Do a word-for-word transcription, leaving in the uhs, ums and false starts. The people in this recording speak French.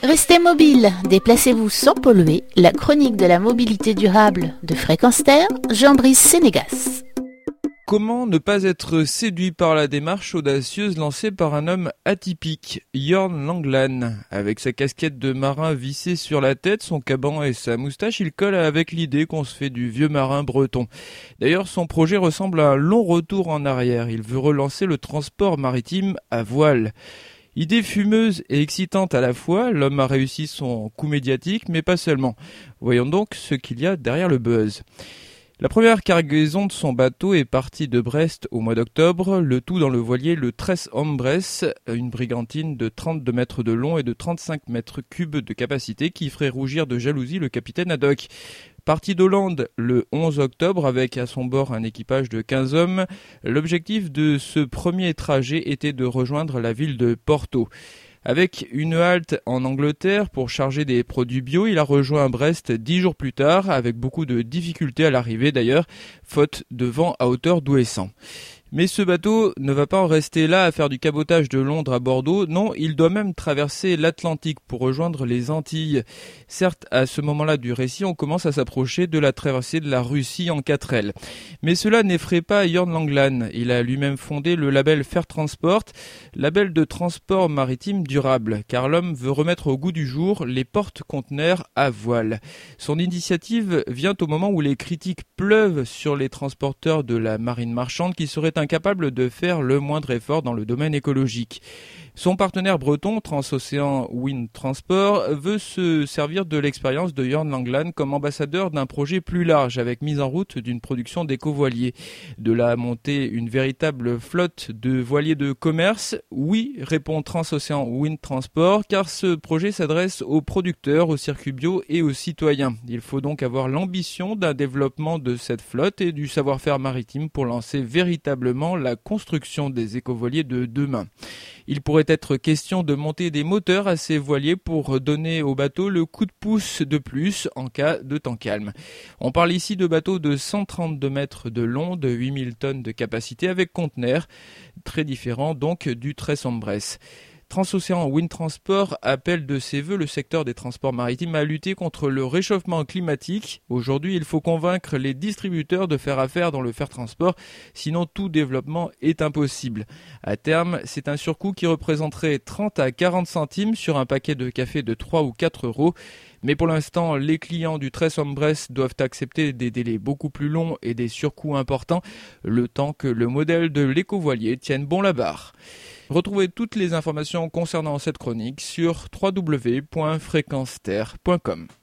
Restez mobile, déplacez-vous sans polluer. La chronique de la mobilité durable de Fréquence Terre, Jean-Brice Sénégas. Comment ne pas être séduit par la démarche audacieuse lancée par un homme atypique, Jørn Langland. Avec sa casquette de marin vissée sur la tête, son caban et sa moustache, il colle avec l'idée qu'on se fait du vieux marin breton. D'ailleurs, son projet ressemble à un long retour en arrière. Il veut relancer le transport maritime à voile. Idée fumeuse et excitante à la fois, l'homme a réussi son coup médiatique, mais pas seulement. Voyons donc ce qu'il y a derrière le buzz. La première cargaison de son bateau est partie de Brest au mois d'octobre, le tout dans le voilier le Tres Hombres, une brigantine de trente-deux mètres de long et de trente-cinq mètres cubes de capacité qui ferait rougir de jalousie le capitaine Haddock. Parti d'Hollande le onze octobre avec à son bord un équipage de quinze hommes, l'objectif de ce premier trajet était de rejoindre la ville de Porto. Avec une halte en Angleterre pour charger des produits bio, il a rejoint Brest dix jours plus tard, avec beaucoup de difficultés à l'arrivée d'ailleurs, faute de vent à hauteur d'Ouessant. Mais ce bateau ne va pas en rester là à faire du cabotage de Londres à Bordeaux. Non, il doit même traverser l'Atlantique pour rejoindre les Antilles. Certes, à ce moment-là du récit, on commence à s'approcher de la traversée de la Russie en quatre ailes. Mais cela n'effraie pas Jørn Langland. Il a lui-même fondé le label Fair Transport, label de transport maritime durable, car l'homme veut remettre au goût du jour les porte-conteneurs à voile. Son initiative vient au moment où les critiques pleuvent sur les transporteurs de la marine marchande qui seraient incapable de faire le moindre effort dans le domaine écologique. Son partenaire breton, Transocéan Wind Transport, veut se servir de l'expérience de Jørn Langland comme ambassadeur d'un projet plus large avec mise en route d'une production d'éco-voiliers. De là à monter une véritable flotte de voiliers de commerce, oui, répond Transocéan Wind Transport, car ce projet s'adresse aux producteurs, aux circuits bio et aux citoyens. Il faut donc avoir l'ambition d'un développement de cette flotte et du savoir-faire maritime pour lancer véritablement la construction des éco-voiliers de demain. Il pourrait être question de monter des moteurs à ces voiliers pour donner au bateau le coup de pouce de plus en cas de temps calme. On parle ici de bateaux de cent trente-deux mètres de long, de huit mille tonnes de capacité avec conteneurs, très différent donc du Tres Hombres. Transocéan Wind Transport appelle de ses vœux le secteur des transports maritimes à lutter contre le réchauffement climatique. Aujourd'hui, il faut convaincre les distributeurs de faire affaire dans le Fair Transport, sinon tout développement est impossible. À terme, c'est un surcoût qui représenterait trente à quarante centimes sur un paquet de café de trois ou quatre euros. Mais pour l'instant, les clients du Tres Hombres doivent accepter des délais beaucoup plus longs et des surcoûts importants, le temps que le modèle de l'éco-voilier tienne bon la barre. Retrouvez toutes les informations concernant cette chronique sur w w w point fréquence terre point com.